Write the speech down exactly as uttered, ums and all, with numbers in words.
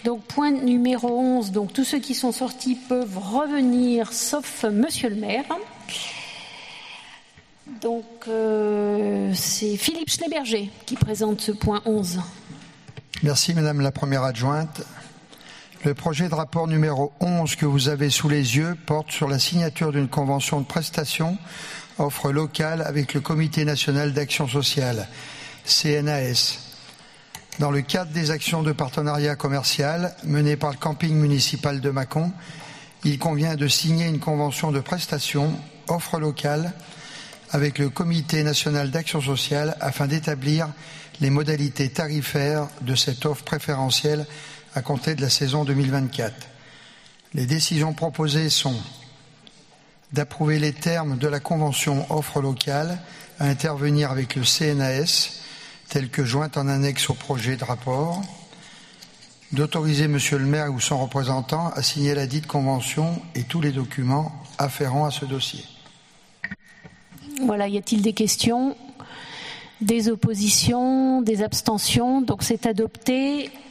Donc point numéro onze, donc tous ceux qui sont sortis peuvent revenir, sauf Monsieur le maire. Donc euh, c'est Philippe Schneeberger qui présente ce point onze. Merci Madame la Première Adjointe. Le projet de rapport numéro onze que vous avez sous les yeux porte sur la signature d'une convention de prestation offre locale avec le Comité national d'action sociale, C N A S. Dans le cadre des actions de partenariat commercial menées par le camping municipal de Mâcon, il convient de signer une convention de prestation offre locale avec le Comité national d'action sociale afin d'établir les modalités tarifaires de cette offre préférentielle à compter de la saison deux mille vingt-quatre. Les décisions proposées sont d'approuver les termes de la convention offre locale à intervenir avec le C N A S, tel que jointe en annexe au projet de rapport, d'autoriser Monsieur le maire ou son représentant à signer la dite convention et tous les documents afférents à ce dossier. Voilà, y a-t-il des questions, des oppositions, des abstentions? Donc c'est adopté.